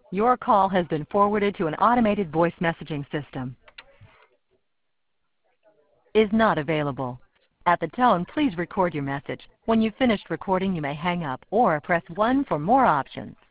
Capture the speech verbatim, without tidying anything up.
Your call has been forwarded to an automated voice messaging system. Is not available. At the tone, please record your message. When you've finished recording, you may hang up or press one for more options.